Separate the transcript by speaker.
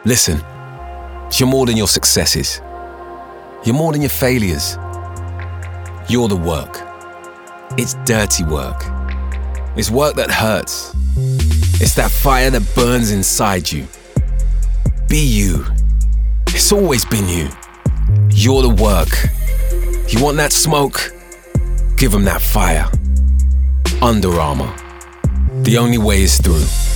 Speaker 1: Listen, you're more than your successes. You're more than your failures. You're the work. It's dirty work. It's work that hurts. It's that fire that burns inside you. Be you. It's always been you. You're the work. You want that smoke? Give them that fire. Under Armour. The only way is through.